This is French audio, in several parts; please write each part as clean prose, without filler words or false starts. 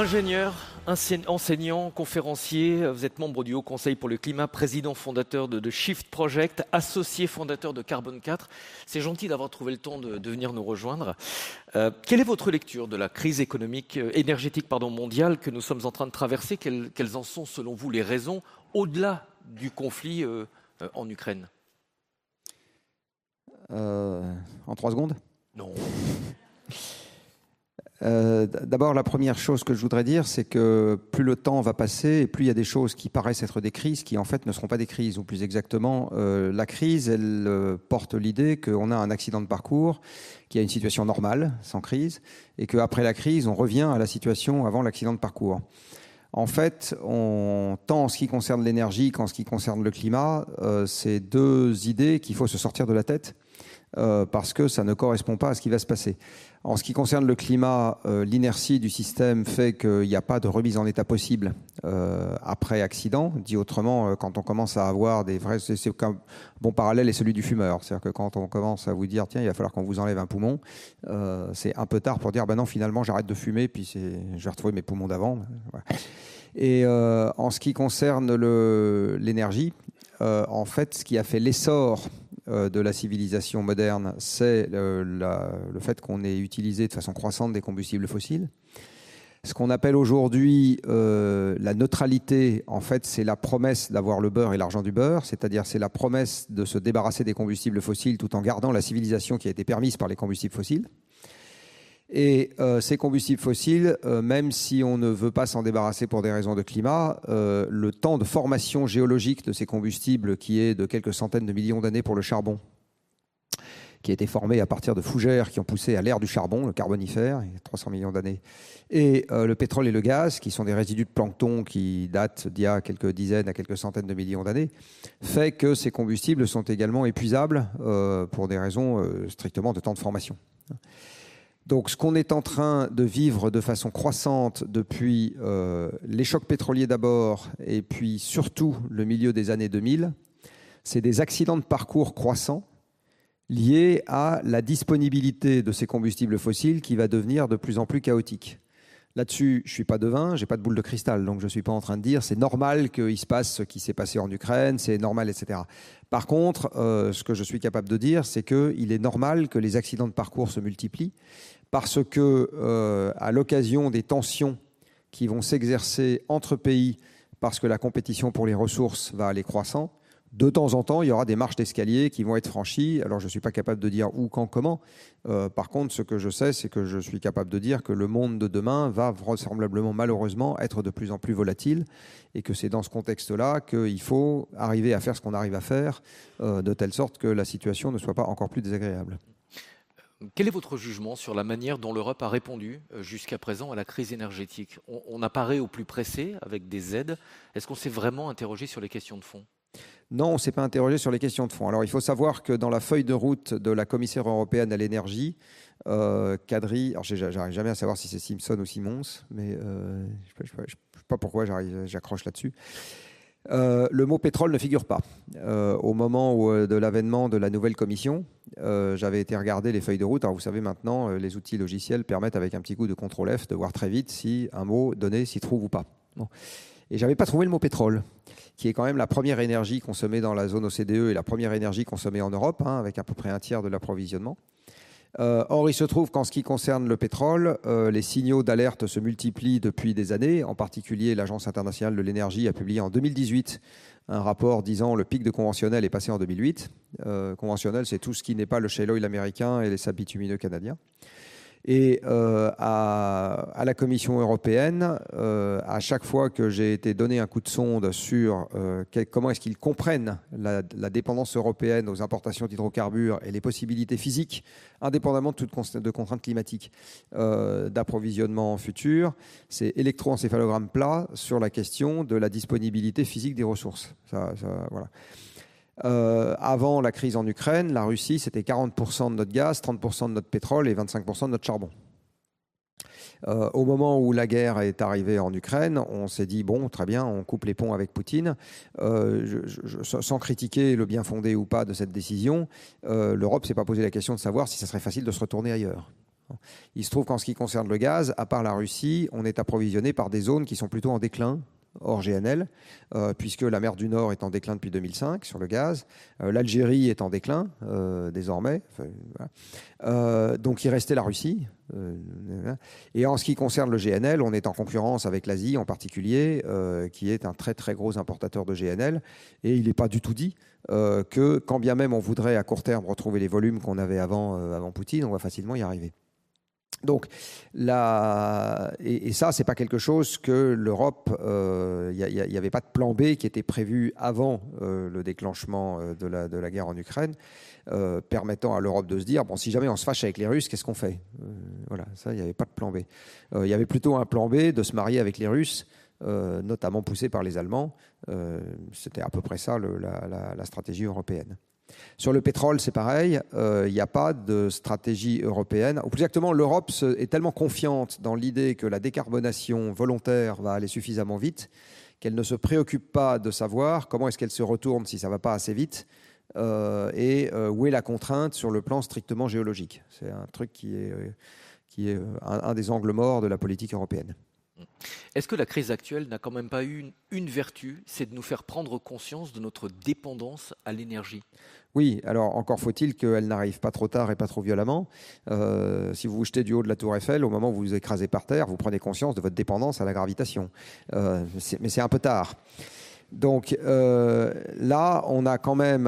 Ingénieur, enseignant, conférencier, vous êtes membre du Haut Conseil pour le climat, président fondateur de Shift Project, associé fondateur de Carbone 4. C'est gentil d'avoir trouvé le temps de venir nous rejoindre. Quelle est votre lecture de la crise énergétique mondiale que nous sommes en train de traverser? Quelles en sont selon vous les raisons au-delà du conflit en Ukraine? En 3 secondes? Non. D'abord, la première chose que je voudrais dire, c'est que plus le temps va passer et plus il y a des choses qui paraissent être des crises qui en fait ne seront pas des crises, ou plus exactement, la crise, elle porte l'idée qu'on a un accident de parcours, qu'il y a une situation normale, sans crise, et qu'après la crise, on revient à la situation avant l'accident de parcours. En fait, tant en ce qui concerne l'énergie qu'en ce qui concerne le climat, c'est deux idées qu'il faut se sortir de la tête, parce que ça ne correspond pas à ce qui va se passer. En ce qui concerne le climat, l'inertie du système fait qu'il n'y a pas de remise en état possible après accident. Dit autrement, quand on commence à avoir des vrais... C'est qu'un bon parallèle est celui du fumeur. C'est-à-dire que quand on commence à vous dire « tiens, il va falloir qu'on vous enlève un poumon », c'est un peu tard pour dire « ben non, finalement, j'arrête de fumer, puis je vais retrouver mes poumons d'avant. » Et en ce qui concerne l'énergie, en fait, ce qui a fait l'essor de la civilisation moderne, c'est le fait qu'on ait utilisé de façon croissante des combustibles fossiles. Ce qu'on appelle aujourd'hui la neutralité, en fait, c'est la promesse d'avoir le beurre et l'argent du beurre, c'est-à-dire c'est la promesse de se débarrasser des combustibles fossiles tout en gardant la civilisation qui a été permise par les combustibles fossiles. Et ces combustibles fossiles, même si on ne veut pas s'en débarrasser pour des raisons de climat, le temps de formation géologique de ces combustibles, qui est de quelques centaines de millions d'années pour le charbon, qui a été formé à partir de fougères qui ont poussé à l'ère du charbon, le Carbonifère, il y a 300 millions d'années, et le pétrole et le gaz, qui sont des résidus de plancton qui datent d'il y a quelques dizaines à quelques centaines de millions d'années, fait que ces combustibles sont également épuisables pour des raisons strictement de temps de formation. Donc, ce qu'on est en train de vivre de façon croissante depuis les chocs pétroliers d'abord et puis surtout le milieu des années 2000, c'est des accidents de parcours croissants liés à la disponibilité de ces combustibles fossiles qui va devenir de plus en plus chaotique. Là-dessus, je ne suis pas devin, je n'ai pas de boule de cristal, donc je ne suis pas en train de dire c'est normal qu'il se passe ce qui s'est passé en Ukraine, c'est normal, etc. Par contre, ce que je suis capable de dire, c'est qu'il est normal que les accidents de parcours se multiplient parce que, à l'occasion des tensions qui vont s'exercer entre pays, parce que la compétition pour les ressources va aller croissant, de temps en temps, il y aura des marches d'escalier qui vont être franchies. Alors, je ne suis pas capable de dire où, quand, comment. Par contre, ce que je sais, c'est que je suis capable de dire que le monde de demain va vraisemblablement, malheureusement, être de plus en plus volatile et que c'est dans ce contexte-là qu'il faut arriver à faire ce qu'on arrive à faire de telle sorte que la situation ne soit pas encore plus désagréable. Quel est votre jugement sur la manière dont l'Europe a répondu jusqu'à présent à la crise énergétique? On apparaît au plus pressé avec des aides. Est-ce qu'on s'est vraiment interrogé sur les questions de fond? Non, on ne s'est pas interrogé sur les questions de fond. Alors, il faut savoir que dans la feuille de route de la commissaire européenne à l'énergie, Kadri, alors j'arrive jamais à savoir si c'est Simpson ou Simons, mais je ne sais pas pourquoi j'accroche là-dessus. Le mot pétrole ne figure pas. Au moment de l'avènement de la nouvelle commission, j'avais été regarder les feuilles de route. Alors vous savez maintenant, les outils logiciels permettent avec un petit coup de CTRL F de voir très vite si un mot donné s'y trouve ou pas. Bon. Et j'avais pas trouvé le mot pétrole, qui est quand même la première énergie consommée dans la zone OCDE et la première énergie consommée en Europe, avec à peu près un tiers de l'approvisionnement. Or, il se trouve qu'en ce qui concerne le pétrole, les signaux d'alerte se multiplient depuis des années. En particulier, l'Agence internationale de l'énergie a publié en 2018 un rapport disant le pic de conventionnel est passé en 2008. Conventionnel, c'est tout ce qui n'est pas le shale oil américain et les sables bitumineux canadiens. Et à la Commission européenne, à chaque fois que j'ai été donné un coup de sonde sur comment est-ce qu'ils comprennent la dépendance européenne aux importations d'hydrocarbures et les possibilités physiques, indépendamment de contraintes climatiques, d'approvisionnement futur, c'est électroencéphalogramme plat sur la question de la disponibilité physique des ressources. Voilà. Avant la crise en Ukraine, la Russie, c'était 40% de notre gaz, 30% de notre pétrole et 25% de notre charbon. Au moment où la guerre est arrivée en Ukraine, on s'est dit, bon, très bien, on coupe les ponts avec Poutine. Sans critiquer le bien fondé ou pas de cette décision, l'Europe ne s'est pas posé la question de savoir si ça serait facile de se retourner ailleurs. Il se trouve qu'en ce qui concerne le gaz, à part la Russie, on est approvisionné par des zones qui sont plutôt en déclin, hors GNL, puisque la mer du Nord est en déclin depuis 2005 sur le gaz, l'Algérie est en déclin désormais, donc il restait la Russie. Et en ce qui concerne le GNL, on est en concurrence avec l'Asie en particulier, qui est un très très gros importateur de GNL, et il n'est pas du tout dit que quand bien même on voudrait à court terme retrouver les volumes qu'on avait avant Poutine, on va facilement y arriver. Donc, et ça, ce n'est pas quelque chose que l'Europe, il n'y avait pas de plan B qui était prévu avant le déclenchement de la guerre en Ukraine, permettant à l'Europe de se dire, bon, si jamais on se fâche avec les Russes, qu'est-ce qu'on fait? Voilà, ça, il n'y avait pas de plan B. Il y avait plutôt un plan B de se marier avec les Russes, notamment poussé par les Allemands. C'était à peu près ça la stratégie européenne. Sur le pétrole, c'est pareil, il n'y a pas de stratégie européenne. Ou plus exactement, l'Europe est tellement confiante dans l'idée que la décarbonation volontaire va aller suffisamment vite qu'elle ne se préoccupe pas de savoir comment est-ce qu'elle se retourne si ça ne va pas assez vite et où est la contrainte sur le plan strictement géologique. C'est un truc qui est un des angles morts de la politique européenne. Est-ce que la crise actuelle n'a quand même pas eu une vertu, c'est de nous faire prendre conscience de notre dépendance à l'énergie? Oui, alors encore faut-il qu'elle n'arrive pas trop tard et pas trop violemment. Si vous vous jetez du haut de la tour Eiffel, au moment où vous vous écrasez par terre, vous prenez conscience de votre dépendance à la gravitation. Mais c'est un peu tard. Donc là, on a quand même,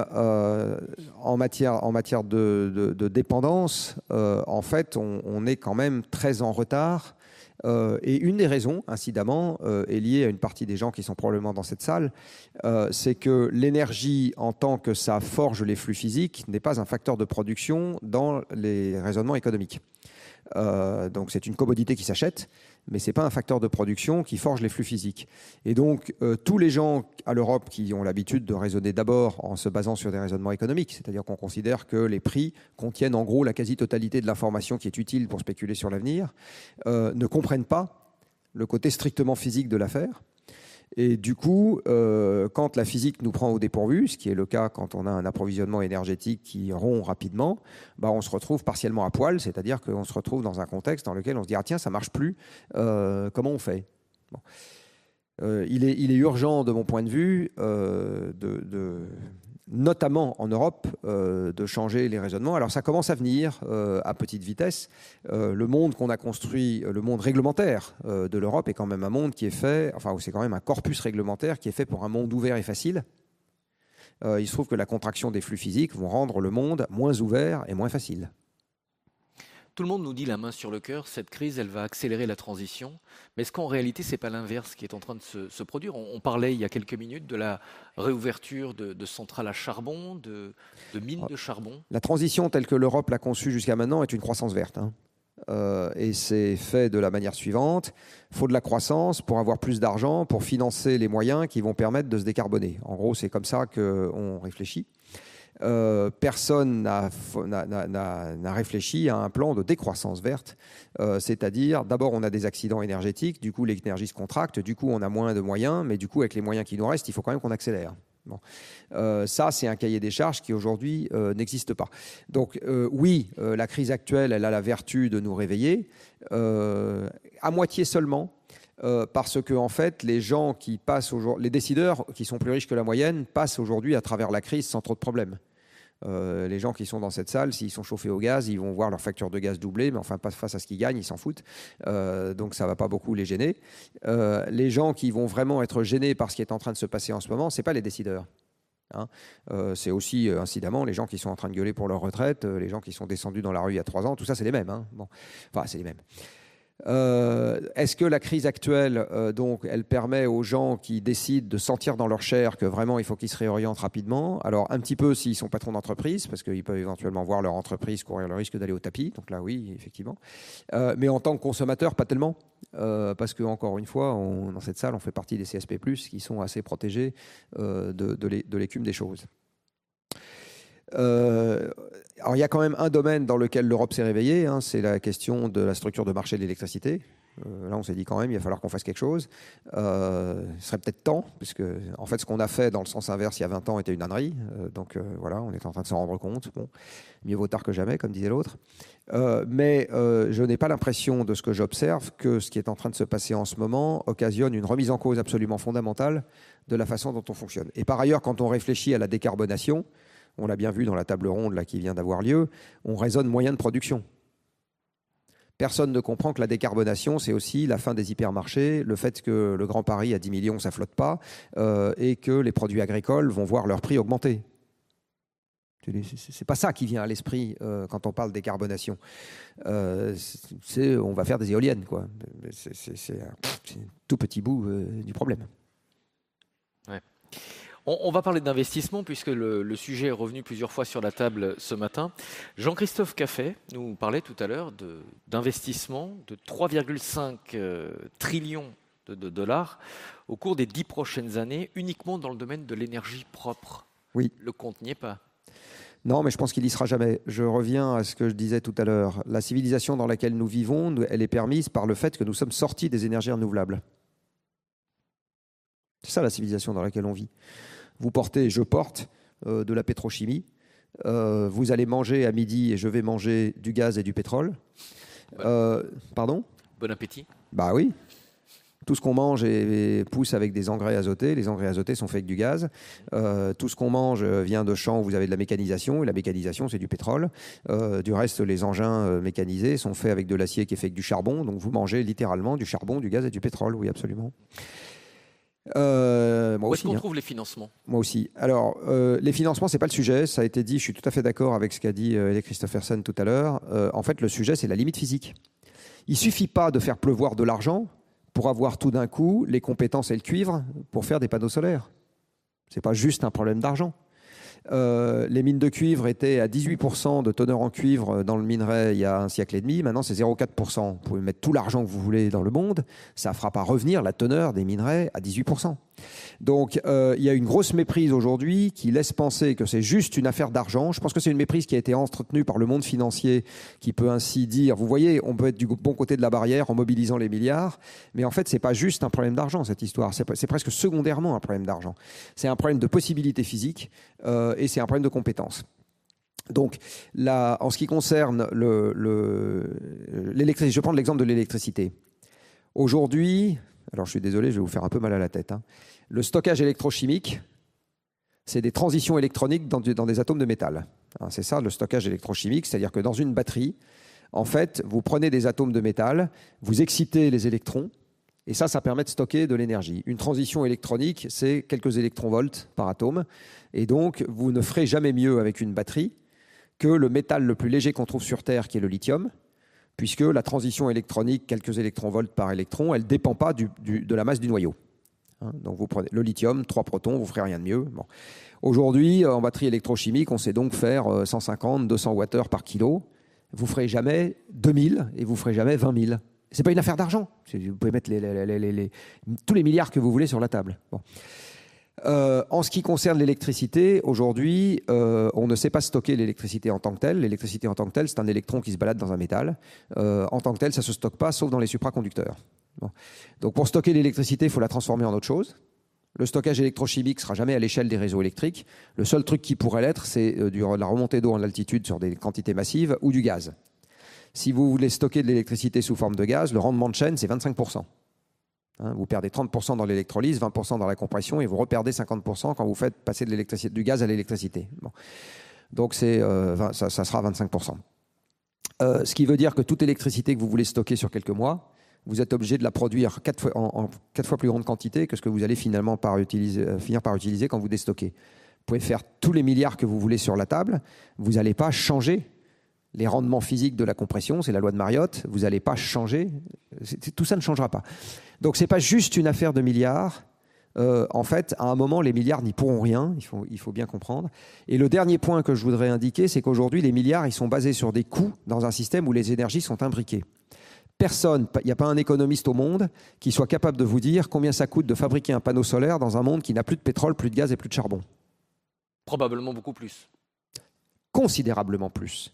en matière de dépendance, en fait, on est quand même très en retard. Et une des raisons, incidemment, est liée à une partie des gens qui sont probablement dans cette salle, c'est que l'énergie, en tant que ça forge les flux physiques, n'est pas un facteur de production dans les raisonnements économiques. Donc c'est une commodité qui s'achète, mais ce n'est pas un facteur de production qui forge les flux physiques. Et donc tous les gens à l'Europe qui ont l'habitude de raisonner d'abord en se basant sur des raisonnements économiques, c'est-à-dire qu'on considère que les prix contiennent en gros la quasi-totalité de l'information qui est utile pour spéculer sur l'avenir, ne comprennent pas le côté strictement physique de l'affaire. Et du coup, quand la physique nous prend au dépourvu, ce qui est le cas quand on a un approvisionnement énergétique qui rompt rapidement, bah on se retrouve partiellement à poil, c'est-à-dire qu'on se retrouve dans un contexte dans lequel on se dit « Ah tiens, ça ne marche plus, comment on fait ?» Bon. Il est urgent, de mon point de vue, notamment en Europe, de changer les raisonnements. Alors ça commence à venir à petite vitesse. Le monde qu'on a construit, le monde réglementaire de l'Europe est quand même un monde qui est fait, enfin c'est quand même un corpus réglementaire qui est fait pour un monde ouvert et facile. Il se trouve que la contraction des flux physiques vont rendre le monde moins ouvert et moins facile. Tout le monde nous dit la main sur le cœur, cette crise, elle va accélérer la transition. Mais est-ce qu'en réalité, ce n'est pas l'inverse qui est en train de se produire? On parlait il y a quelques minutes de la réouverture de centrales à charbon, de mines de charbon. La transition telle que l'Europe l'a conçue jusqu'à maintenant est une croissance verte. Et c'est fait de la manière suivante. Il faut de la croissance pour avoir plus d'argent, pour financer les moyens qui vont permettre de se décarboner. En gros, c'est comme ça qu'on réfléchit. Personne n'a réfléchi à un plan de décroissance verte, c'est-à-dire d'abord on a des accidents énergétiques, du coup l'énergie se contracte, du coup on a moins de moyens, mais du coup avec les moyens qui nous restent, il faut quand même qu'on accélère. Bon. Ça, c'est un cahier des charges qui aujourd'hui n'existe pas. Donc oui, la crise actuelle, elle a la vertu de nous réveiller, à moitié seulement. Parce que en fait, les gens qui passent aujourd'hui, les décideurs qui sont plus riches que la moyenne, passent aujourd'hui à travers la crise sans trop de problèmes. Les gens qui sont dans cette salle, s'ils sont chauffés au gaz, ils vont voir leur facture de gaz doubler, mais enfin, pas face à ce qu'ils gagnent, ils s'en foutent. Donc ça ne va pas beaucoup les gêner. Les gens qui vont vraiment être gênés par ce qui est en train de se passer en ce moment, ce n'est pas les décideurs. C'est aussi, incidemment, les gens qui sont en train de gueuler pour leur retraite, les gens qui sont descendus dans la rue il y a 3 ans, tout ça, c'est les mêmes. Bon. Enfin, c'est les mêmes. Est-ce que la crise actuelle, donc, elle permet aux gens qui décident de sentir dans leur chair que vraiment il faut qu'ils se réorientent rapidement? Alors un petit peu s'ils sont patrons d'entreprise, parce qu'ils peuvent éventuellement voir leur entreprise courir le risque d'aller au tapis. Donc là, oui, effectivement. Mais en tant que consommateur, pas tellement, parce que encore une fois, dans cette salle, on fait partie des CSP+, qui sont assez protégés de l'écume des choses. Alors il y a quand même un domaine dans lequel l'Europe s'est réveillée, c'est la question de la structure de marché de l'électricité. Là, on s'est dit quand même, il va falloir qu'on fasse quelque chose. Ce serait peut-être temps, parce que en fait, ce qu'on a fait dans le sens inverse il y a 20 ans était une ânerie. Donc voilà, on est en train de s'en rendre compte. Bon, mieux vaut tard que jamais, comme disait l'autre. Mais je n'ai pas l'impression de ce que j'observe que ce qui est en train de se passer en ce moment occasionne une remise en cause absolument fondamentale de la façon dont on fonctionne. Et par ailleurs, quand on réfléchit à la décarbonation, on l'a bien vu dans la table ronde là, qui vient d'avoir lieu, on raisonne moyen de production. Personne ne comprend que la décarbonation, c'est aussi la fin des hypermarchés, le fait que le Grand Paris à 10 millions, ça ne flotte pas, et que les produits agricoles vont voir leur prix augmenter. C'est pas ça qui vient à l'esprit quand on parle décarbonation. On va faire des éoliennes, quoi. C'est un tout petit bout du problème. Ouais. On va parler d'investissement puisque le sujet est revenu plusieurs fois sur la table ce matin. Jean-Christophe Caffet nous parlait tout à l'heure d'investissement de 3,5 trillions de dollars au cours des 10 prochaines années uniquement dans le domaine de l'énergie propre. Oui. Le compte n'y est pas. Non, mais je pense qu'il n'y sera jamais. Je reviens à ce que je disais tout à l'heure. La civilisation dans laquelle nous vivons, elle est permise par le fait que nous sommes sortis des énergies renouvelables. C'est ça la civilisation dans laquelle on vit. Vous portez, je porte de la pétrochimie. Vous allez manger à midi et je vais manger du gaz et du pétrole. Pardon ? Bon appétit. Bah oui. Tout ce qu'on mange pousse avec des engrais azotés. Les engrais azotés sont faits avec du gaz. Tout ce qu'on mange vient de champs où vous avez de la mécanisation. Et la mécanisation, c'est du pétrole. Du reste, les engins mécanisés sont faits avec de l'acier qui est fait avec du charbon. Donc vous mangez littéralement du charbon, du gaz et du pétrole. Oui, absolument. Où est-ce qu'on trouve les financements ? Moi aussi. Alors, les financements, c'est pas le sujet. Ça a été dit, je suis tout à fait d'accord avec ce qu'a dit Erik Christoffersen tout à l'heure. En fait, le sujet, c'est la limite physique. Il suffit pas de faire pleuvoir de l'argent pour avoir tout d'un coup les compétences et le cuivre pour faire des panneaux solaires. C'est pas juste un problème d'argent. Les mines de cuivre étaient à 18% de teneur en cuivre dans le minerai il y a un siècle et demi. Maintenant, c'est 0,4%. Vous pouvez mettre tout l'argent que vous voulez dans le monde. Ça ne fera pas revenir la teneur des minerais à 18%. Donc, il y a une grosse méprise aujourd'hui qui laisse penser que c'est juste une affaire d'argent. Je pense que c'est une méprise qui a été entretenue par le monde financier qui peut ainsi dire, vous voyez, on peut être du bon côté de la barrière en mobilisant les milliards. Mais en fait, ce n'est pas juste un problème d'argent, cette histoire. C'est presque secondairement un problème d'argent. C'est un problème de possibilité physique et c'est un problème de compétences. Donc, là, en ce qui concerne l'électricité, je vais prendre l'exemple de l'électricité. Aujourd'hui, alors je suis désolé, je vais vous faire un peu mal à la tête. Le stockage électrochimique, c'est des transitions électroniques dans des atomes de métal. C'est ça le stockage électrochimique, c'est-à-dire que dans une batterie, en fait, vous prenez des atomes de métal, vous excitez les électrons, et ça permet de stocker de l'énergie. Une transition électronique, c'est quelques électronvolts par atome, et donc vous ne ferez jamais mieux avec une batterie que le métal le plus léger qu'on trouve sur Terre, qui est le lithium, puisque la transition électronique, quelques électronvolts par électron, elle ne dépend pas de la masse du noyau. Donc vous prenez le lithium, 3 protons, vous ne ferez rien de mieux. Bon. Aujourd'hui, en batterie électrochimique, on sait donc faire 150, 200 Wh par kilo. Vous ne ferez jamais 2000 et vous ne ferez jamais 20 000. Ce n'est pas une affaire d'argent. Vous pouvez mettre tous les milliards que vous voulez sur la table. Bon. En ce qui concerne l'électricité, aujourd'hui, on ne sait pas stocker l'électricité en tant que telle. L'électricité en tant que telle, c'est un électron qui se balade dans un métal. En tant que tel, ça ne se stocke pas, sauf dans les supraconducteurs. Bon. Donc pour stocker l'électricité, il faut la transformer en autre chose. Le stockage électrochimique ne sera jamais à l'échelle des réseaux électriques. Le seul truc qui pourrait l'être, c'est la remontée d'eau en altitude sur des quantités massives ou du gaz. Si vous voulez stocker de l'électricité sous forme de gaz, le rendement de chaîne, c'est 25%. Vous perdez 30% dans l'électrolyse, 20% dans la compression et vous reperdez 50% quand vous faites passer du gaz à l'électricité. Bon. Donc ça sera 25%. Ce qui veut dire que toute électricité que vous voulez stocker sur quelques mois, vous êtes obligé de la produire en 4 fois plus grande quantité que ce que vous allez finir par utiliser quand vous déstockez. Vous pouvez faire tous les milliards que vous voulez sur la table, vous n'allez pas changer les rendements physiques de la compression, c'est la loi de Mariotte, vous n'allez pas changer, tout ça ne changera pas. Donc ce n'est pas juste une affaire de milliards. En fait, à un moment, les milliards n'y pourront rien, il faut bien comprendre. Et le dernier point que je voudrais indiquer, c'est qu'aujourd'hui, les milliards, ils sont basés sur des coûts dans un système où les énergies sont imbriquées. Personne, il n'y a pas un économiste au monde qui soit capable de vous dire combien ça coûte de fabriquer un panneau solaire dans un monde qui n'a plus de pétrole, plus de gaz et plus de charbon. Probablement beaucoup plus. Considérablement plus.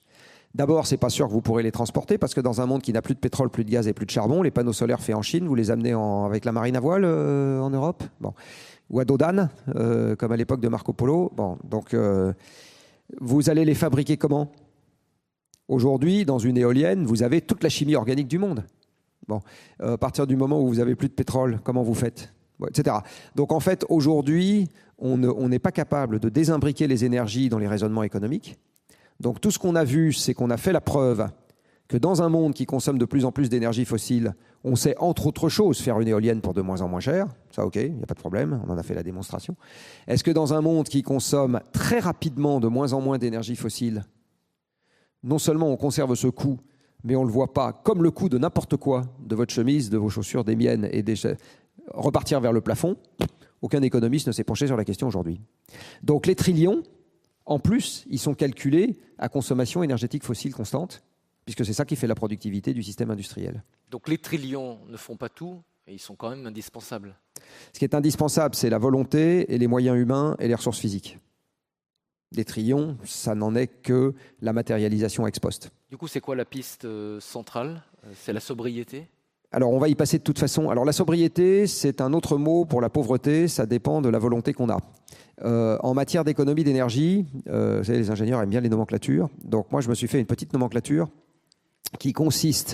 D'abord, c'est pas sûr que vous pourrez les transporter parce que dans un monde qui n'a plus de pétrole, plus de gaz et plus de charbon, les panneaux solaires faits en Chine, vous les amenez avec la marine à voile en Europe, bon. Ou à dos d'âne, comme à l'époque de Marco Polo. Bon, donc, vous allez les fabriquer comment? Aujourd'hui, dans une éolienne, vous avez toute la chimie organique du monde. Bon, à partir du moment où vous avez plus de pétrole, comment vous faites, bon, etc. Donc en fait, aujourd'hui, on n'est pas capable de désimbriquer les énergies dans les raisonnements économiques. Donc tout ce qu'on a vu, c'est qu'on a fait la preuve que dans un monde qui consomme de plus en plus d'énergie fossile, on sait entre autres choses faire une éolienne pour de moins en moins cher. Ça, ok, il n'y a pas de problème, on en a fait la démonstration. Est-ce que dans un monde qui consomme très rapidement de moins en moins d'énergie fossile, non seulement on conserve ce coût, mais on ne le voit pas comme le coût de n'importe quoi, de votre chemise, de vos chaussures, des miennes, et repartir vers le plafond? Aucun économiste ne s'est penché sur la question aujourd'hui. Donc les trillions, en plus, ils sont calculés à consommation énergétique fossile constante, puisque c'est ça qui fait la productivité du système industriel. Donc les trillions ne font pas tout, et ils sont quand même indispensables. Ce qui est indispensable, c'est la volonté et les moyens humains et les ressources physiques. Des trillions, ça n'en est que la matérialisation ex post. Du coup, c'est quoi la piste centrale? C'est la sobriété? Alors, on va y passer de toute façon. Alors, la sobriété, c'est un autre mot pour la pauvreté. Ça dépend de la volonté qu'on a. En matière d'économie d'énergie, vous savez, les ingénieurs aiment bien les nomenclatures. Donc, moi, je me suis fait une petite nomenclature qui consiste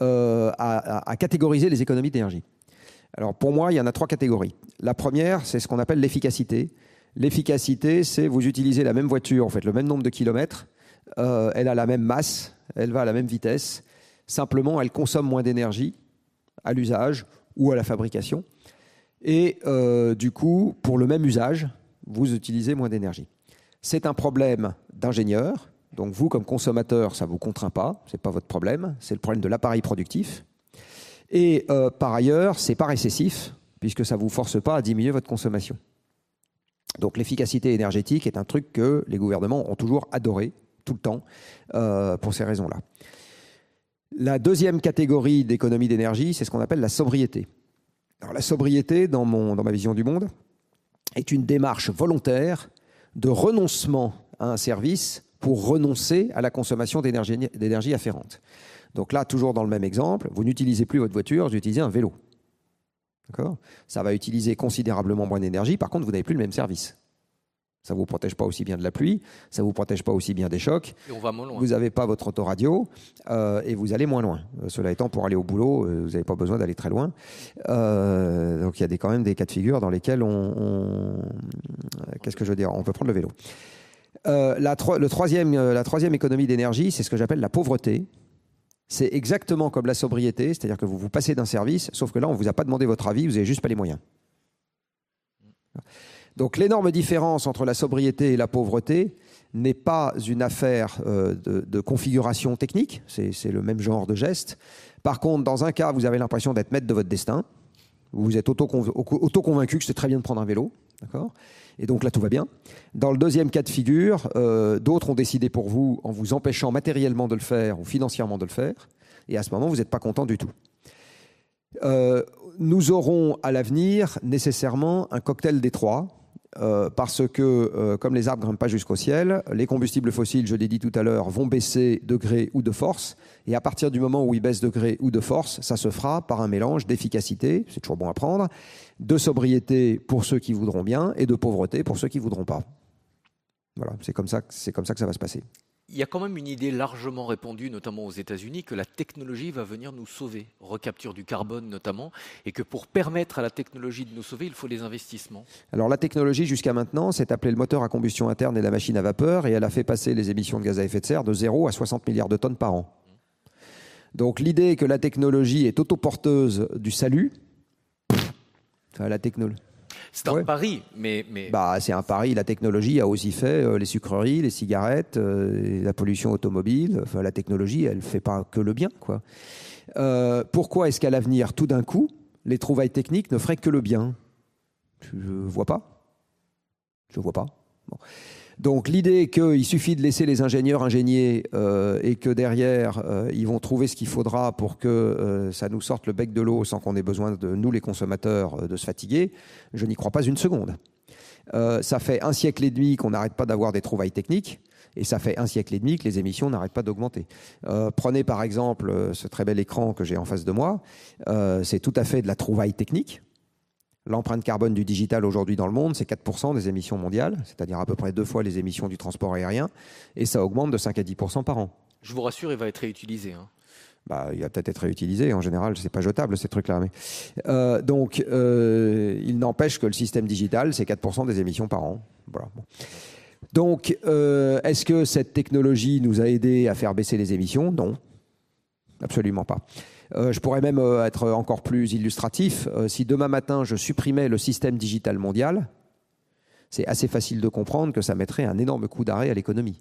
à catégoriser les économies d'énergie. Alors, pour moi, il y en a 3 catégories. La première, c'est ce qu'on appelle l'efficacité. L'efficacité, c'est vous utilisez la même voiture, en fait, le même nombre de kilomètres, elle a la même masse, elle va à la même vitesse, simplement elle consomme moins d'énergie à l'usage ou à la fabrication. Et du coup, pour le même usage, vous utilisez moins d'énergie. C'est un problème d'ingénieur, donc vous, comme consommateur, ça ne vous contraint pas, ce n'est pas votre problème, c'est le problème de l'appareil productif. Et par ailleurs, ce n'est pas récessif, puisque ça ne vous force pas à diminuer votre consommation. Donc l'efficacité énergétique est un truc que les gouvernements ont toujours adoré, tout le temps, pour ces raisons-là. La deuxième catégorie d'économie d'énergie, c'est ce qu'on appelle la sobriété. Alors la sobriété, dans ma vision du monde, est une démarche volontaire de renoncement à un service pour renoncer à la consommation d'énergie afférente. Donc là, toujours dans le même exemple, vous n'utilisez plus votre voiture, vous utilisez un vélo. D'accord ? Ça va utiliser considérablement moins d'énergie, par contre, vous n'avez plus le même service. Ça ne vous protège pas aussi bien de la pluie, ça ne vous protège pas aussi bien des chocs. Et on va moins loin. Vous n'avez pas votre autoradio et vous allez moins loin. Cela étant, pour aller au boulot, vous n'avez pas besoin d'aller très loin. Donc il y a quand même des cas de figure dans lesquels qu'est-ce que je veux dire ? On peut prendre le vélo. La troisième économie d'énergie, c'est ce que j'appelle la pauvreté. C'est exactement comme la sobriété, c'est-à-dire que vous vous passez d'un service, sauf que là, on ne vous a pas demandé votre avis, vous n'avez juste pas les moyens. Donc l'énorme différence entre la sobriété et la pauvreté n'est pas une affaire de configuration technique, c'est le même genre de geste. Par contre, dans un cas, vous avez l'impression d'être maître de votre destin, vous êtes auto-convaincu que c'est très bien de prendre un vélo, d'accord ? Et donc là, tout va bien. Dans le deuxième cas de figure, d'autres ont décidé pour vous en vous empêchant matériellement de le faire ou financièrement de le faire. Et à ce moment, vous n'êtes pas content du tout. Nous aurons à l'avenir nécessairement un cocktail des trois. Parce que, comme les arbres ne grimpent pas jusqu'au ciel, les combustibles fossiles, je l'ai dit tout à l'heure, vont baisser de gré ou de force. Et à partir du moment où ils baissent de gré ou de force, ça se fera par un mélange d'efficacité, c'est toujours bon à prendre, de sobriété pour ceux qui voudront bien et de pauvreté pour ceux qui ne voudront pas. Voilà, c'est comme ça que ça va se passer. Il y a quand même une idée largement répandue, notamment aux États-Unis, que la technologie va venir nous sauver, recapture du carbone notamment, et que pour permettre à la technologie de nous sauver, il faut des investissements. Alors la technologie, jusqu'à maintenant, c'est appelé le moteur à combustion interne et la machine à vapeur, et elle a fait passer les émissions de gaz à effet de serre de 0 à 60 milliards de tonnes par an. Donc l'idée que la technologie est autoporteuse du salut, la technologie... C'est un pari, mais... c'est un pari. La technologie a aussi fait les sucreries, les cigarettes, la pollution automobile. Enfin, la technologie, elle ne fait pas que le bien, quoi. Pourquoi est-ce qu'à l'avenir, tout d'un coup, les trouvailles techniques ne feraient que le bien ? Je ne vois pas. Bon. Donc l'idée qu'il suffit de laisser les ingénieurs ingénier et que derrière, ils vont trouver ce qu'il faudra pour que ça nous sorte le bec de l'eau sans qu'on ait besoin de nous, les consommateurs, de se fatiguer, je n'y crois pas une seconde. Ça fait 1 siècle et demi qu'on n'arrête pas d'avoir des trouvailles techniques Et ça fait 1 siècle et demi que les émissions n'arrêtent pas d'augmenter. Prenez par exemple ce très bel écran que j'ai en face de moi. C'est tout à fait de la trouvaille technique. L'empreinte carbone du digital aujourd'hui dans le monde, c'est 4% des émissions mondiales, c'est-à-dire à peu près 2 fois les émissions du transport aérien, et ça augmente de 5 à 10% par an. Je vous rassure, il va être réutilisé. Hein. Il va peut-être être réutilisé. En général, c'est pas jetable, ces trucs-là. Mais il n'empêche que le système digital, c'est 4% des émissions par an. Voilà. Bon. Donc, est-ce que cette technologie nous a aidé à faire baisser les émissions? Non, absolument pas. Je pourrais même être encore plus illustratif. Si demain matin, je supprimais le système digital mondial, c'est assez facile de comprendre que ça mettrait un énorme coup d'arrêt à l'économie.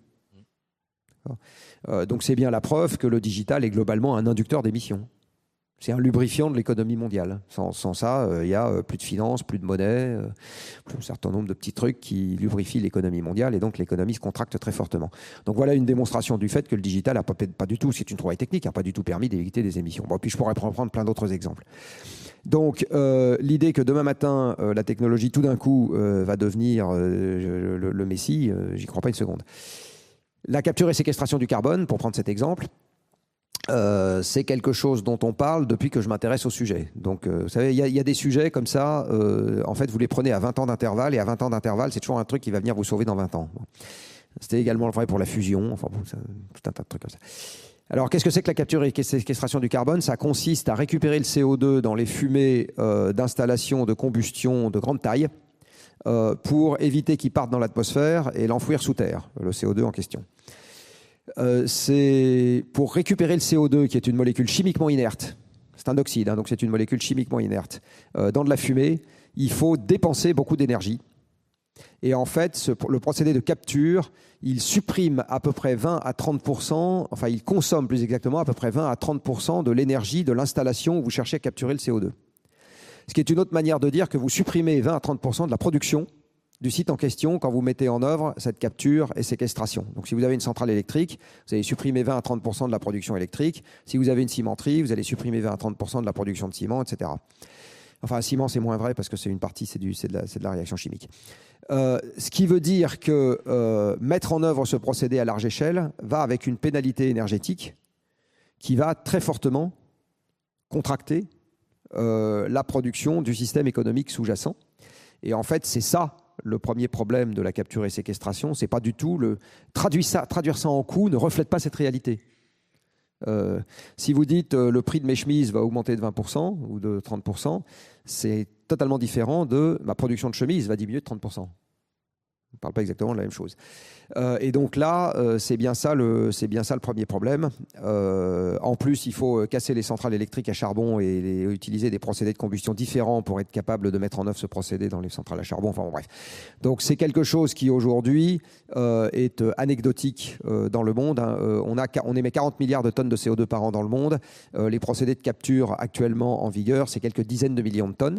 Donc c'est bien la preuve que le digital est globalement un inducteur d'émissions. C'est un lubrifiant de l'économie mondiale. Sans ça, il y a plus de finances, plus de monnaie, un certain nombre de petits trucs qui lubrifient l'économie mondiale et donc l'économie se contracte très fortement. Donc voilà une démonstration du fait que le digital n'a pas du tout, c'est une trouvaille technique, n'a pas du tout permis d'éviter des émissions. Bon, puis je pourrais prendre plein d'autres exemples. Donc l'idée que demain matin, la technologie tout d'un coup va devenir le messie, j'y crois pas une seconde. La capture et séquestration du carbone, pour prendre cet exemple, c'est quelque chose dont on parle depuis que je m'intéresse au sujet. Donc, vous savez, il y a des sujets comme ça, en fait, vous les prenez à 20 ans d'intervalle, et à 20 ans d'intervalle, c'est toujours un truc qui va venir vous sauver dans 20 ans. C'était également vrai pour la fusion, enfin, bon, tout un tas de trucs comme ça. Alors, qu'est-ce que c'est que la capture et séquestration du carbone? Ça consiste à récupérer le CO2 dans les fumées d'installations de combustion de grande taille, pour éviter qu'il parte dans l'atmosphère et l'enfouir sous terre, le CO2 en question. C'est pour récupérer le CO2, qui est une molécule chimiquement inerte, c'est un oxyde, hein, donc c'est une molécule chimiquement inerte, dans de la fumée, il faut dépenser beaucoup d'énergie. Et en fait, le procédé de capture, il supprime à peu près 20 à 30%, enfin il consomme plus exactement à peu près 20 à 30% de l'énergie de l'installation où vous cherchez à capturer le CO2. Ce qui est une autre manière de dire que vous supprimez 20 à 30% de la production du site en question quand vous mettez en œuvre cette capture et séquestration. Donc si vous avez une centrale électrique, vous allez supprimer 20 à 30% de la production électrique. Si vous avez une cimenterie, vous allez supprimer 20 à 30% de la production de ciment, etc. Enfin, ciment, c'est moins vrai parce que c'est une partie, c'est de la réaction chimique. Ce qui veut dire que mettre en œuvre ce procédé à large échelle va avec une pénalité énergétique qui va très fortement contracter la production du système économique sous-jacent. Et en fait, c'est ça le premier problème de la capture et séquestration. C'est pas du tout traduire ça en coût ne reflète pas cette réalité. Si vous dites le prix de mes chemises va augmenter de 20% ou de 30%, c'est totalement différent de ma production de chemises va diminuer de 30%. On ne parle pas exactement de la même chose. Et donc là, c'est bien ça le premier problème. En plus, il faut casser les centrales électriques à charbon et utiliser des procédés de combustion différents pour être capable de mettre en œuvre ce procédé dans les centrales à charbon. Enfin bon, bref. Donc c'est quelque chose qui aujourd'hui est anecdotique dans le monde. Hein. On émet 40 milliards de tonnes de CO2 par an dans le monde. Les procédés de capture actuellement en vigueur, c'est quelques dizaines de millions de tonnes.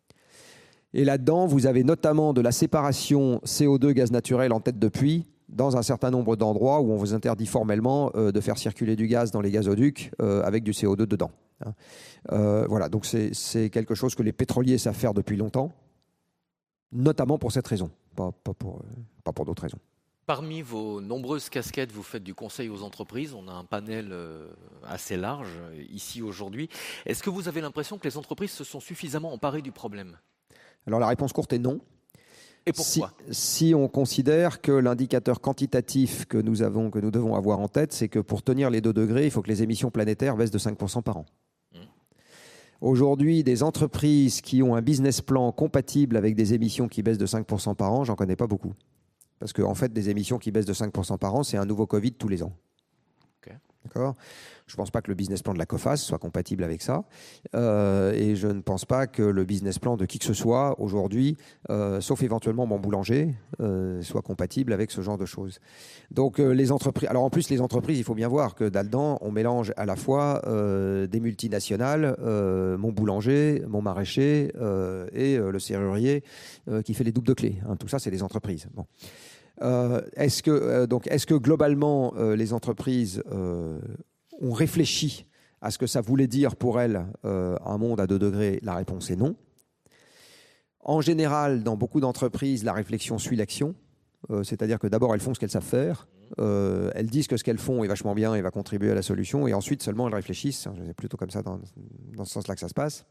Et là-dedans, vous avez notamment de la séparation CO2 gaz naturel en tête de puits dans un certain nombre d'endroits où on vous interdit formellement de faire circuler du gaz dans les gazoducs avec du CO2 dedans. Voilà, donc c'est quelque chose que les pétroliers savent faire depuis longtemps, notamment pour cette raison, pas pour d'autres raisons. Parmi vos nombreuses casquettes, vous faites du conseil aux entreprises. On a un panel assez large ici aujourd'hui. Est-ce que vous avez l'impression que les entreprises se sont suffisamment emparées du problème ? Alors la réponse courte est non. Et pourquoi ? Si on considère que l'indicateur quantitatif que nous devons avoir en tête, c'est que pour tenir les 2 degrés, il faut que les émissions planétaires baissent de 5% par an. Aujourd'hui, des entreprises qui ont un business plan compatible avec des émissions qui baissent de 5% par an, j'en connais pas beaucoup. Parce qu'en fait, des émissions qui baissent de 5% par an, c'est un nouveau Covid tous les ans. Okay. D'accord ? Je ne pense pas que le business plan de la COFAS soit compatible avec ça. Et je ne pense pas que le business plan de qui que ce soit aujourd'hui, sauf éventuellement mon boulanger, soit compatible avec ce genre de choses. Donc les entreprises... Alors en plus, les entreprises, il faut bien voir que là-dedans, on mélange à la fois des multinationales, mon boulanger, mon maraîcher et le serrurier qui fait les doubles de clés. Hein, tout ça, c'est des entreprises. Bon. Est-ce que globalement, les entreprises... ont réfléchi à ce que ça voulait dire pour elles un monde à 2 degrés? La réponse est non. En général, dans beaucoup d'entreprises, la réflexion suit l'action. C'est-à-dire que d'abord, elles font ce qu'elles savent faire. Elles disent que ce qu'elles font est vachement bien et va contribuer à la solution. Et ensuite, seulement, elles réfléchissent. C'est plutôt comme ça, dans ce sens-là que ça se passe.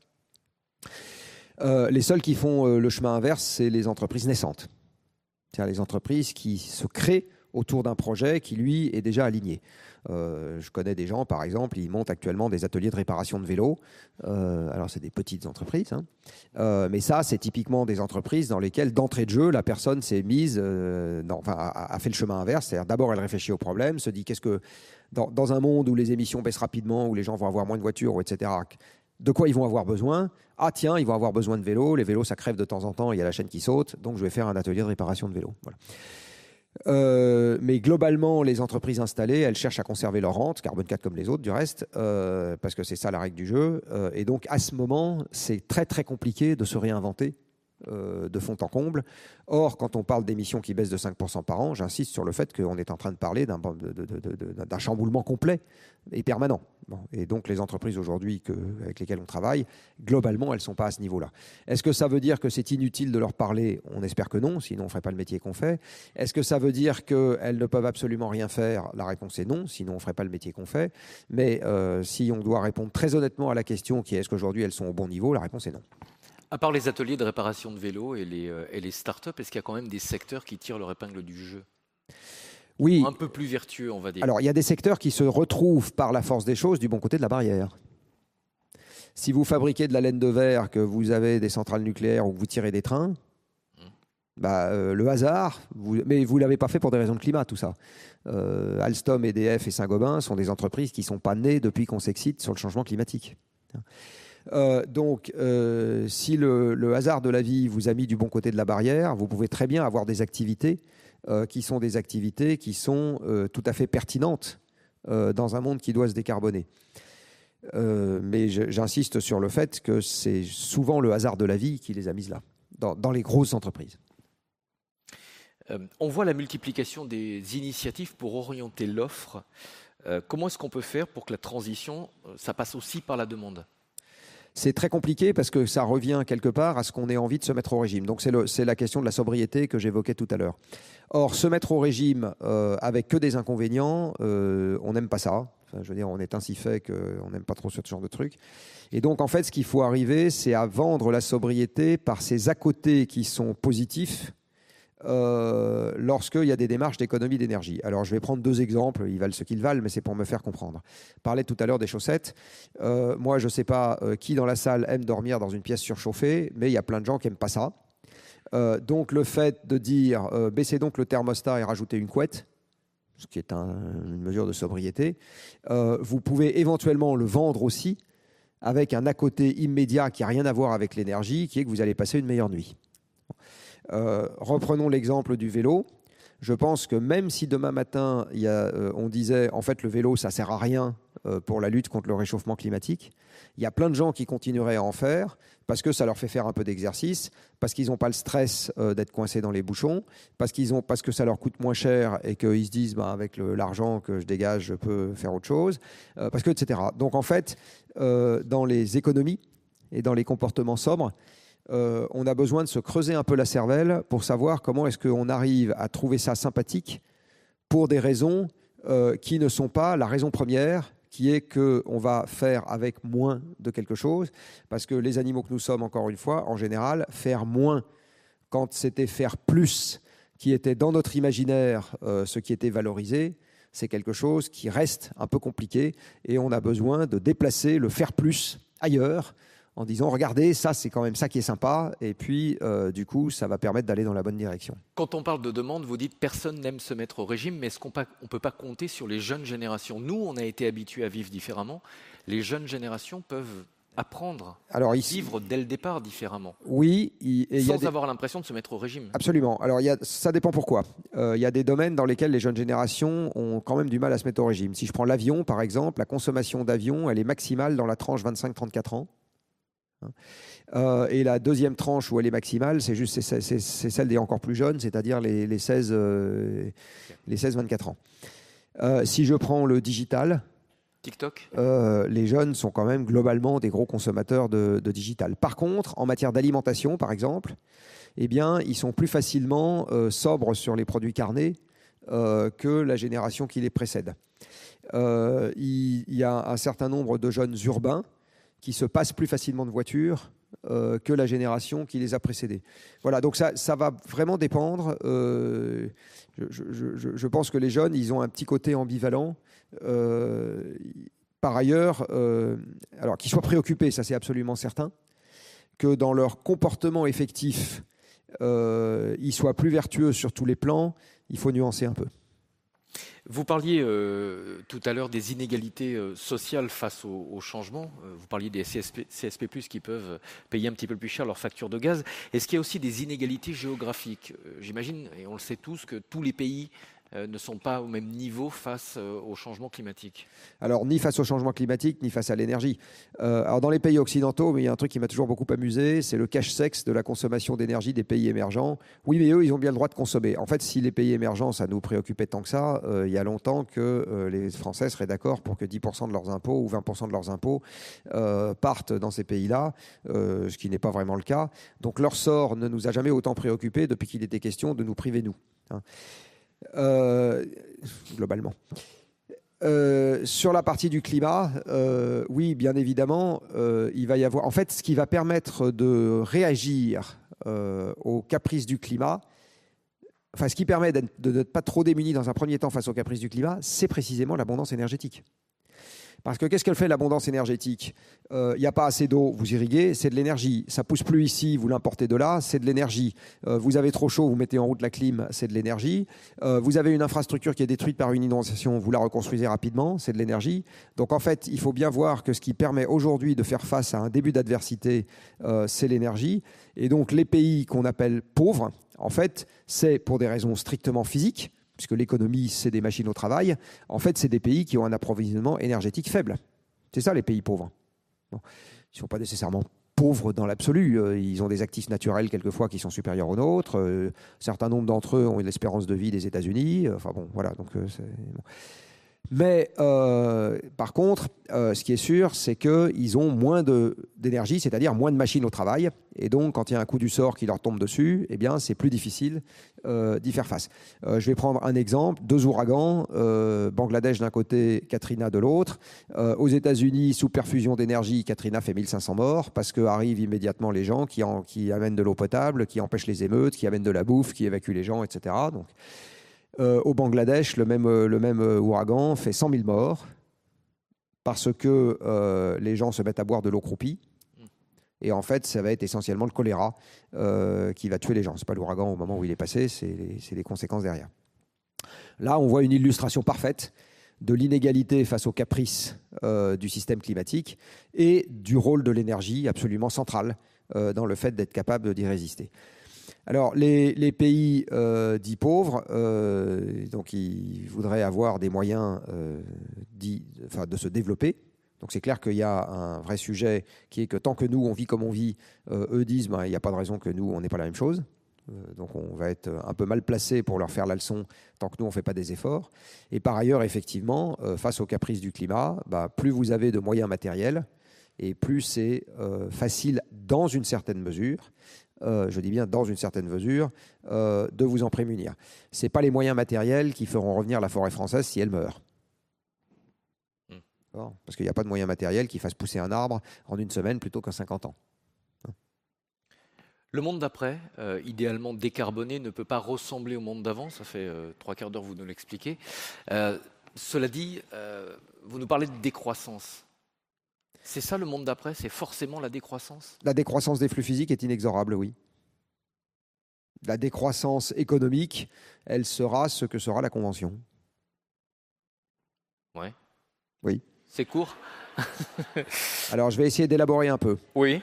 Les seuls qui font le chemin inverse, c'est les entreprises naissantes. C'est-à-dire les entreprises qui se créent autour d'un projet qui, lui, est déjà aligné. Je connais des gens, par exemple, ils montent actuellement des ateliers de réparation de vélos. Alors, c'est des petites entreprises, hein. Mais ça, c'est typiquement des entreprises dans lesquelles, d'entrée de jeu, la personne s'est mise, a fait le chemin inverse. C'est-à-dire, d'abord, elle réfléchit au problème, se dit, qu'est-ce que, dans un monde où les émissions baissent rapidement, où les gens vont avoir moins de voitures, etc., de quoi ils vont avoir besoin? Ah tiens, ils vont avoir besoin de vélos. Les vélos, ça crève de temps en temps, il y a la chaîne qui saute, donc je vais faire un atelier de réparation de vélos. Voilà. Mais globalement, les entreprises installées, elles cherchent à conserver leur rente, Carbone 4 comme les autres du reste, parce que c'est ça la règle du jeu. Et donc, à ce moment, c'est très très compliqué de se réinventer de fond en comble. Or, quand on parle d'émissions qui baissent de 5% par an, j'insiste sur le fait qu'on est en train de parler d'un chamboulement complet et permanent. Bon. Et donc, les entreprises aujourd'hui avec lesquelles on travaille, globalement, elles ne sont pas à ce niveau-là. Est-ce que ça veut dire que c'est inutile de leur parler? On espère que non, sinon on ne ferait pas le métier qu'on fait. Est-ce que ça veut dire qu'elles ne peuvent absolument rien faire? La réponse est non, sinon on ne ferait pas le métier qu'on fait. Mais si on doit répondre très honnêtement à la question qui est est-ce qu'aujourd'hui elles sont au bon niveau, la réponse est non. À part les ateliers de réparation de vélos et les startups, est-ce qu'il y a quand même des secteurs qui tirent leur épingle du jeu? Oui. Un peu plus vertueux, on va dire. Alors, il y a des secteurs qui se retrouvent par la force des choses du bon côté de la barrière. Si vous fabriquez de la laine de verre, que vous avez des centrales nucléaires ou que vous tirez des trains, le hasard, mais vous ne l'avez pas fait pour des raisons de climat, tout ça. Alstom, EDF et Saint-Gobain sont des entreprises qui ne sont pas nées depuis qu'on s'excite sur le changement climatique. Donc, si le hasard de la vie vous a mis du bon côté de la barrière, vous pouvez très bien avoir des activités qui sont tout à fait pertinentes dans un monde qui doit se décarboner. Mais j'insiste sur le fait que c'est souvent le hasard de la vie qui les a mises là, dans les grosses entreprises. On voit la multiplication des initiatives pour orienter l'offre. Comment est-ce qu'on peut faire pour que la transition, ça passe aussi par la demande ? C'est très compliqué parce que ça revient quelque part à ce qu'on ait envie de se mettre au régime. Donc c'est la question de la sobriété que j'évoquais tout à l'heure. Or, se mettre au régime avec que des inconvénients, on n'aime pas ça. Enfin, je veux dire, on est ainsi fait qu'on n'aime pas trop ce genre de truc. Et donc, en fait, ce qu'il faut arriver, c'est à vendre la sobriété par ces à-côtés qui sont positifs lorsqu'il y a des démarches d'économie d'énergie. Alors, je vais prendre deux exemples, ils valent ce qu'ils valent, mais c'est pour me faire comprendre. Je parlais tout à l'heure des chaussettes. Moi, je ne sais pas qui dans la salle aime dormir dans une pièce surchauffée, mais il y a plein de gens qui n'aiment pas ça. Donc, le fait de dire baissez donc le thermostat et rajoutez une couette, ce qui est une mesure de sobriété, vous pouvez éventuellement le vendre aussi avec un à-côté immédiat qui n'a rien à voir avec l'énergie, qui est que vous allez passer une meilleure nuit. Reprenons l'exemple du vélo. Je pense que même si demain matin, on disait en fait le vélo, ça ne sert à rien pour la lutte contre le réchauffement climatique, il y a plein de gens qui continueraient à en faire parce que ça leur fait faire un peu d'exercice, parce qu'ils n'ont pas le stress d'être coincés dans les bouchons, parce que ça leur coûte moins cher et qu'ils se disent avec l'argent que je dégage, je peux faire autre chose, parce que, etc. Donc en fait, dans les économies et dans les comportements sobres, on a besoin de se creuser un peu la cervelle pour savoir comment est-ce qu'on arrive à trouver ça sympathique pour des raisons qui ne sont pas la raison première, qui est qu'on va faire avec moins de quelque chose, parce que les animaux que nous sommes, encore une fois, en général, faire moins quand c'était faire plus, qui était dans notre imaginaire ce qui était valorisé, c'est quelque chose qui reste un peu compliqué et on a besoin de déplacer le faire plus ailleurs en disant, regardez, ça, c'est quand même ça qui est sympa. Et puis, du coup, ça va permettre d'aller dans la bonne direction. Quand on parle de demande, vous dites personne n'aime se mettre au régime, mais est-ce qu'on ne peut pas compter sur les jeunes générations? Nous, on a été habitués à vivre différemment. Les jeunes générations peuvent apprendre à vivre dès le départ différemment. Oui. Sans avoir l'impression de se mettre au régime. Absolument. Alors, ça dépend pourquoi. Il y a des domaines dans lesquels les jeunes générations ont quand même du mal à se mettre au régime. Si je prends l'avion, par exemple, la consommation d'avion, elle est maximale dans la tranche 25-34 ans. Et la deuxième tranche où elle est maximale, c'est celle des encore plus jeunes, c'est-à-dire les 16-24 ans. Si je prends le digital, TikTok, les jeunes sont quand même globalement des gros consommateurs de digital. Par contre, en matière d'alimentation, par exemple, eh bien, ils sont plus facilement sobres sur les produits carnés que la génération qui les précède. Il y a un certain nombre de jeunes urbains qui se passent plus facilement de voiture que la génération qui les a précédés. Voilà, donc ça va vraiment dépendre. Je pense que les jeunes, ils ont un petit côté ambivalent. Par ailleurs, alors qu'ils soient préoccupés, ça c'est absolument certain, que dans leur comportement effectif, ils soient plus vertueux sur tous les plans, il faut nuancer un peu. Vous parliez tout à l'heure des inégalités sociales face au changement. Vous parliez des CSP+, qui peuvent payer un petit peu plus cher leur facture de gaz. Est-ce qu'il y a aussi des inégalités géographiques ? J'imagine, et on le sait tous, que tous les pays ne sont pas au même niveau face au changement climatique. Alors, ni face au changement climatique, ni face à l'énergie. Alors, dans les pays occidentaux, mais il y a un truc qui m'a toujours beaucoup amusé, c'est le cache-sexe de la consommation d'énergie des pays émergents. Oui, mais eux, ils ont bien le droit de consommer. En fait, si les pays émergents, ça nous préoccupait tant que ça, il y a longtemps que les Français seraient d'accord pour que 10% de leurs impôts ou 20% de leurs impôts partent dans ces pays-là, ce qui n'est pas vraiment le cas. Donc, leur sort ne nous a jamais autant préoccupés depuis qu'il était question de nous priver, nous. Globalement. Sur la partie du climat, oui, bien évidemment, il va y avoir... En fait, ce qui va permettre de réagir aux caprices du climat, enfin, ce qui permet de ne pas trop démunis dans un premier temps face aux caprices du climat, c'est précisément l'abondance énergétique. Parce que qu'est-ce qu'elle fait, l'abondance énergétique ? Il n'y a pas assez d'eau, vous irriguez, c'est de l'énergie. Ça ne pousse plus ici, vous l'importez de là, c'est de l'énergie. Vous avez trop chaud, vous mettez en route la clim, c'est de l'énergie. Vous avez une infrastructure qui est détruite par une inondation, vous la reconstruisez rapidement, c'est de l'énergie. Donc en fait, il faut bien voir que ce qui permet aujourd'hui de faire face à un début d'adversité, c'est l'énergie. Et donc les pays qu'on appelle pauvres, en fait, c'est pour des raisons strictement physiques, puisque l'économie, c'est des machines au travail, en fait, c'est des pays qui ont un approvisionnement énergétique faible. C'est ça, les pays pauvres. Bon. Ils ne sont pas nécessairement pauvres dans l'absolu. Ils ont des actifs naturels, quelquefois, qui sont supérieurs aux nôtres. Un certain nombre d'entre eux ont l'espérance de vie des États-Unis. Enfin bon, voilà. Donc, bon. Mais par contre, ce qui est sûr, c'est qu'ils ont moins d'énergie, c'est-à-dire moins de machines au travail. Et donc, quand il y a un coup du sort qui leur tombe dessus, eh bien, c'est plus difficile d'y faire face. Je vais prendre un exemple. 2 ouragans, Bangladesh d'un côté, Katrina de l'autre. Aux États-Unis, sous perfusion d'énergie, Katrina fait 1500 morts parce qu'arrivent immédiatement les gens qui amènent de l'eau potable, qui empêchent les émeutes, qui amènent de la bouffe, qui évacuent les gens, etc. Donc, au Bangladesh, le même ouragan fait 100 000 morts parce que les gens se mettent à boire de l'eau croupie. Et en fait, ça va être essentiellement le choléra qui va tuer les gens. Ce n'est pas l'ouragan au moment où il est passé, c'est les conséquences derrière. Là, on voit une illustration parfaite de l'inégalité face aux caprices du système climatique et du rôle de l'énergie absolument central dans le fait d'être capable d'y résister. Alors, les pays dits pauvres, donc ils voudraient avoir des moyens de se développer. Donc, c'est clair qu'il y a un vrai sujet qui est que tant que nous, on vit comme on vit, eux disent il n'y a pas de raison que nous, on n'ait pas la même chose. Donc, on va être un peu mal placé pour leur faire la leçon tant que nous, on ne fait pas des efforts. Et par ailleurs, effectivement, face aux caprices du climat, plus vous avez de moyens matériels et plus c'est facile, dans une certaine mesure, je dis bien dans une certaine mesure, de vous en prémunir. Ce n'est pas les moyens matériels qui feront revenir la forêt française si elle meurt. Parce qu'il n'y a pas de moyens matériels qui fassent pousser un arbre en 1 semaine plutôt qu'en 50 ans. Le monde d'après, idéalement décarboné, ne peut pas ressembler au monde d'avant. Ça fait 3/4 d'heure, vous nous l'expliquez. Cela dit, vous nous parlez de décroissance. C'est ça le monde d'après? C'est forcément la décroissance? La décroissance des flux physiques est inexorable, oui. La décroissance économique, elle sera ce que sera la convention. Ouais. Oui. C'est court. Alors, je vais essayer d'élaborer un peu. Oui.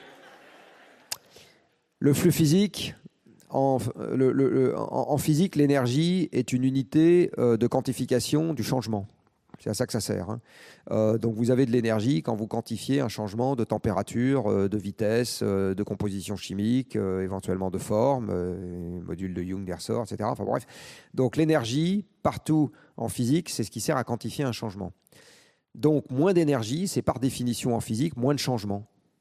Le flux physique, en physique, l'énergie est une unité de quantification du changement. C'est à ça que ça sert. Donc vous avez de l'énergie quand vous quantifiez un changement de température, de vitesse, de composition chimique, éventuellement de forme, module de Young, d'Ersor, etc. Enfin bref. Donc l'énergie, partout en physique, c'est ce qui sert à quantifier un changement. Donc moins d'énergie, c'est par définition en physique moins de changement.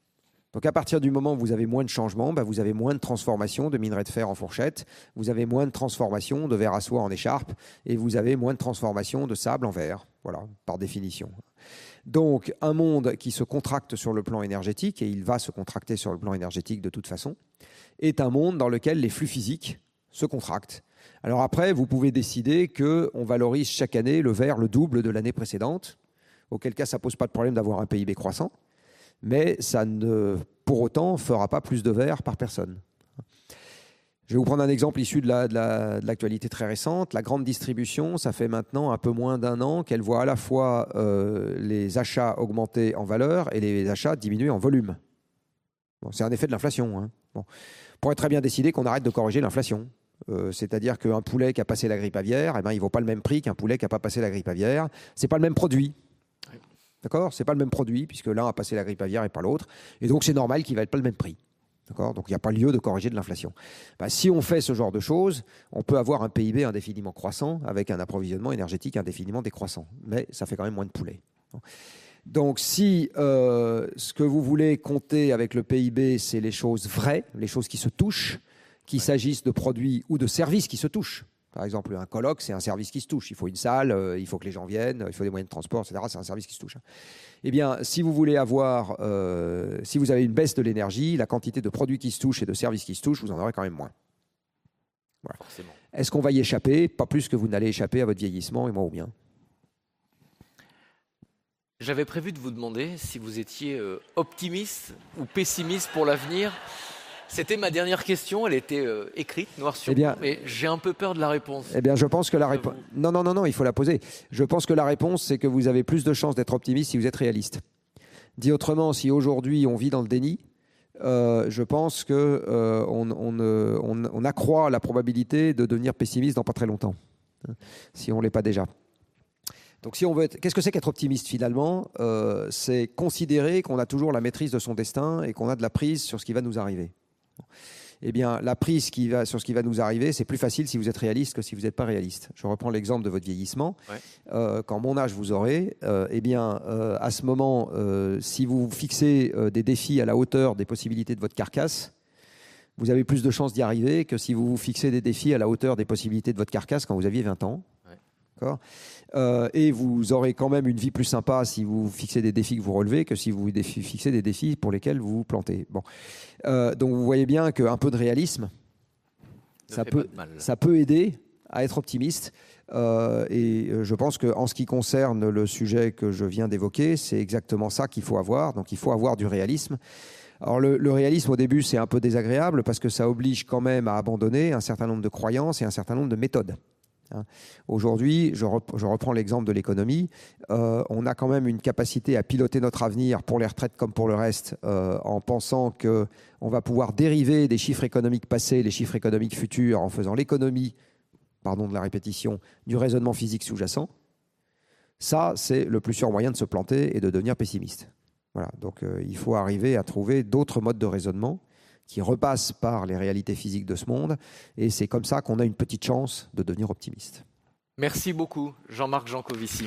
Donc à partir du moment où vous avez moins de changements, vous avez moins de transformation de minerai de fer en fourchette, vous avez moins de transformation de verre à soie en écharpe et vous avez moins de transformation de sable en verre, voilà, par définition. Donc un monde qui se contracte sur le plan énergétique, et il va se contracter sur le plan énergétique de toute façon, est un monde dans lequel les flux physiques se contractent. Alors après, vous pouvez décider qu'on valorise chaque année le verre le double de l'année précédente, auquel cas ça ne pose pas de problème d'avoir un PIB croissant, mais ça ne, pour autant, fera pas plus de verre par personne. Je vais vous prendre un exemple issu de l'actualité très récente. La grande distribution, ça fait maintenant un peu moins d'un an qu'elle voit à la fois les achats augmenter en valeur et les achats diminuer en volume. Bon, c'est un effet de l'inflation. Hein. Bon. On pourrait très bien décider qu'on arrête de corriger l'inflation. C'est-à-dire qu'un poulet qui a passé la grippe aviaire, il ne vaut pas le même prix qu'un poulet qui n'a pas passé la grippe aviaire. Ce n'est pas le même produit. D'accord ? Ce n'est pas le même produit, puisque l'un a passé la grippe aviaire et pas l'autre. Et donc, c'est normal qu'il ne va être pas le même prix. D'accord ? Donc, il n'y a pas lieu de corriger de l'inflation. Si on fait ce genre de choses, on peut avoir un PIB indéfiniment croissant avec un approvisionnement énergétique indéfiniment décroissant. Mais ça fait quand même moins de poulets. Donc, si ce que vous voulez compter avec le PIB, c'est les choses vraies, les choses qui se touchent, qu'il s'agisse de produits ou de services qui se touchent. Par exemple, un colloque, c'est un service qui se touche. Il faut une salle, il faut que les gens viennent, il faut des moyens de transport, etc. C'est un service qui se touche. Eh bien, si vous voulez avoir, si vous avez une baisse de l'énergie, la quantité de produits qui se touchent et de services qui se touchent, vous en aurez quand même moins. Voilà. Est-ce qu'on va y échapper ? Pas plus que vous n'allez échapper à votre vieillissement, et moi ou bien. J'avais prévu de vous demander si vous étiez optimiste ou pessimiste pour l'avenir. C'était ma dernière question, elle était écrite, noir sur blanc, mais j'ai un peu peur de la réponse. Eh bien, je pense que la réponse... Non, il faut la poser. Je pense que la réponse, c'est que vous avez plus de chances d'être optimiste si vous êtes réaliste. Dit autrement, si aujourd'hui on vit dans le déni, je pense qu'on accroît la probabilité de devenir pessimiste dans pas très longtemps, si on ne l'est pas déjà. Donc, si on veut qu'est-ce que c'est qu'être optimiste finalement ? C'est considérer qu'on a toujours la maîtrise de son destin et qu'on a de la prise sur ce qui va nous arriver. Eh bien, la prise sur ce qui va nous arriver, c'est plus facile si vous êtes réaliste que si vous n'êtes pas réaliste. Je reprends l'exemple de votre vieillissement. Ouais. Quand mon âge vous aurez, à ce moment, si vous fixez des défis à la hauteur des possibilités de votre carcasse, vous avez plus de chances d'y arriver que si vous fixez des défis à la hauteur des possibilités de votre carcasse quand vous aviez 20 ans. Ouais. D'accord ? Et vous aurez quand même une vie plus sympa si vous fixez des défis que vous relevez que si vous fixez des défis pour lesquels vous vous plantez. Bon. Donc vous voyez bien qu'un peu de réalisme, ça peut aider à être optimiste. Et je pense qu'en ce qui concerne le sujet que je viens d'évoquer, c'est exactement ça qu'il faut avoir. Donc il faut avoir du réalisme. Alors le réalisme au début c'est un peu désagréable parce que ça oblige quand même à abandonner un certain nombre de croyances et un certain nombre de méthodes. Aujourd'hui, je reprends l'exemple de l'économie, on a quand même une capacité à piloter notre avenir pour les retraites comme pour le reste en pensant qu'on va pouvoir dériver des chiffres économiques passés, les chiffres économiques futurs en faisant l'économie, pardon de la répétition, du raisonnement physique sous-jacent. Ça, c'est le plus sûr moyen de se planter et de devenir pessimiste. Voilà, donc il faut arriver à trouver d'autres modes de raisonnement qui repasse par les réalités physiques de ce monde. Et c'est comme ça qu'on a une petite chance de devenir optimiste. Merci beaucoup, Jean-Marc Jancovici.